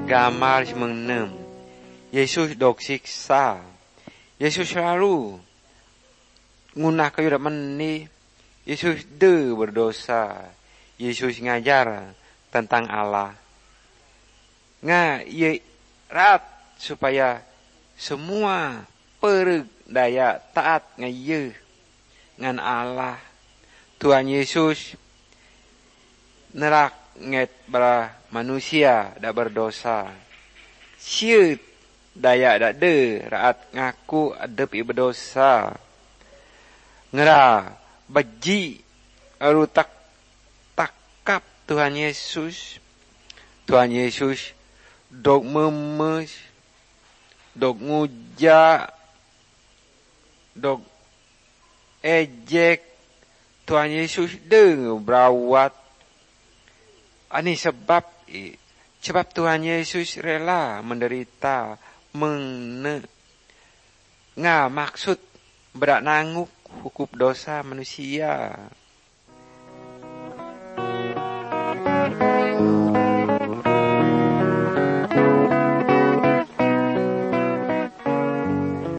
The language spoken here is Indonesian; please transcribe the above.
gambar mengenam. Yesus dok siksa. Yesus selalu ngunah kayu meni. Yesus berdosa. Yesus ngajar tentang Allah. Ye rat supaya semua perdaya taat ye ngan Allah. Tuhan Yesus nerak nget bara manusia dak berdosa. Siut daya dak de raat ngaku adep i berdosa. Ngera beji aru takap Tuhan Yesus. Tuhan Yesus dok memes, dok nguja, dok ejek. Tuhan Yesus berawat. Ini sebab Tuhan Yesus rela menderita maksud berak nanguk hukum dosa manusia.